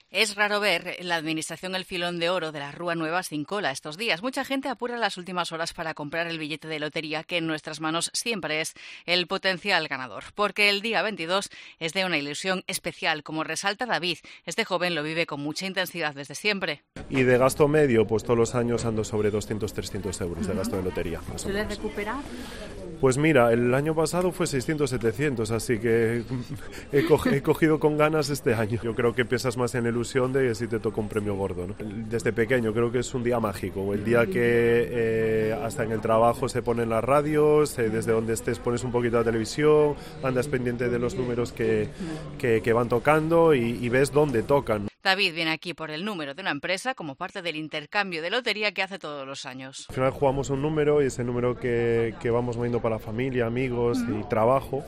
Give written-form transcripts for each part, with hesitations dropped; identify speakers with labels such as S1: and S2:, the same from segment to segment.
S1: Es raro ver en la administración el filón de oro de la Rúa Nueva sin cola estos días. Mucha gente apura las últimas horas para comprar el billete de lotería, que en nuestras manos siempre es el potencial ganador. Porque el día 22 es de una ilusión especial, como resalta David. Este joven lo vive con mucha intensidad desde siempre.
S2: Y de gasto medio, pues todos los años ando sobre 200-300 euros de gasto de lotería.
S3: ¿Sueles recuperar?
S2: Pues mira, el año pasado fue 600-700, así que he cogido con ganas este año. Yo creo que piensas más en la ilusión de si te toca un premio gordo, ¿no? Desde pequeño creo que es un día mágico, el día que hasta en el trabajo se ponen las radios, desde donde estés pones un poquito la televisión, andas pendiente de los números que van tocando y ves dónde tocan.
S1: David viene aquí por el número de una empresa como parte del intercambio de lotería que hace todos los años.
S2: Al final jugamos un número y ese número que vamos moviendo para familia, amigos y trabajo.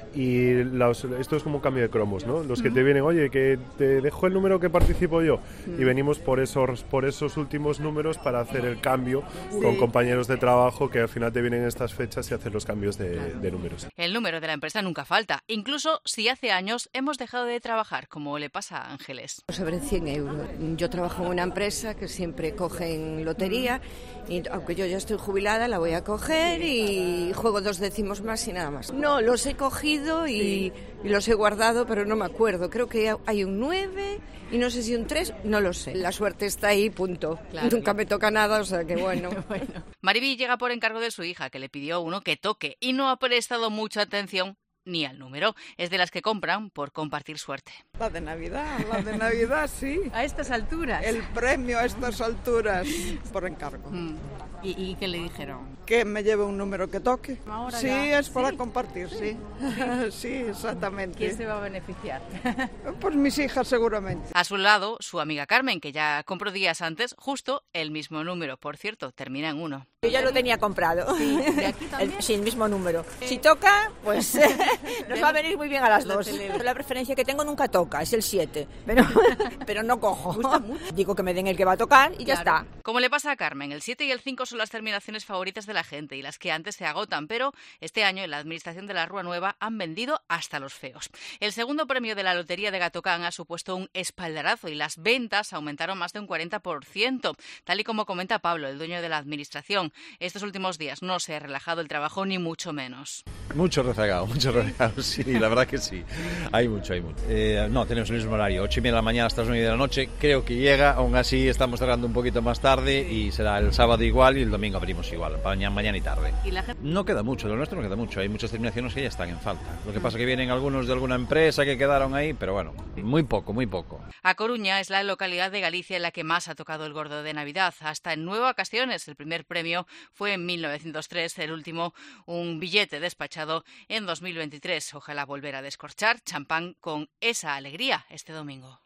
S2: Y esto es como un cambio de cromos, ¿no? Los que te vienen, oye, que te dejo el número que participo yo. Y venimos por esos últimos números para hacer el cambio con compañeros de trabajo que al final te vienen en estas fechas y hacer los cambios de números.
S1: El número de la empresa nunca falta, incluso si hace años hemos dejado de trabajar, como le pasa a Ángeles.
S4: Sobre 100 euros. Yo trabajo en una empresa que siempre cogen lotería y aunque yo ya estoy jubilada la voy a coger y juego 2 décimos más y nada más. No, los he cogido y los he guardado, pero no me acuerdo. Creo que hay un 9 y no sé si un 3, no lo sé. La suerte está ahí, punto. Claro, nunca me toca nada, o sea que bueno.
S1: Mariby llega por encargo de su hija, que le pidió uno que toque y no ha prestado mucha atención ni al número. Es de las que compran por compartir suerte.
S5: La de Navidad, sí.
S3: ¿A estas alturas?
S5: El premio a estas alturas, por encargo.
S3: ¿Y qué le dijeron?
S5: Que me lleve un número que toque.
S3: Ahora
S5: sí,
S3: ya.
S5: es para compartir, sí. Sí, exactamente.
S3: ¿Quién se va a beneficiar?
S5: Pues mis hijas seguramente.
S1: A su lado, su amiga Carmen, que ya compró días antes justo el mismo número. Por cierto, termina en 1.
S6: Yo ya lo tenía comprado.
S3: Sí, ¿de aquí también?
S6: Sí, el mismo número. Si toca, pues nos va a venir muy bien a las dos. La preferencia que tengo nunca toca, es el 7. Pero no cojo.
S3: Gusta mucho.
S6: Digo que me den el que va a tocar y ya está.
S1: Como le pasa a Carmen, el 7 y el 5 son las terminaciones favoritas de la gente y las que antes se agotan, pero este año en la administración de la Rúa Nueva han vendido hasta los feos. El segundo premio de la lotería de Gatocán ha supuesto un espaldarazo y las ventas aumentaron más de un 40%, tal y como comenta Pablo, el dueño de la administración. Estos últimos días no se ha relajado el trabajo ni mucho menos.
S7: Mucho rezagado, sí, la verdad que sí. Hay mucho. No, tenemos el mismo horario, 8:30 de la mañana hasta las 9 de la noche. Creo que llega, aún así estamos cerrando un poquito más tarde y será el sábado igual y el domingo abrimos igual, mañana y tarde.
S3: ¿Y la gente?
S7: No queda mucho, lo nuestro no queda mucho, hay muchas terminaciones que ya están en falta. Lo que pasa es que vienen algunos de alguna empresa que quedaron ahí, pero bueno, muy poco.
S1: A Coruña es la localidad de Galicia en la que más ha tocado el gordo de Navidad, hasta en 9 ocasiones. El primer premio fue en 1903, el último un billete despachado en 2023. Ojalá volver a descorchar champán con esa alegría este domingo.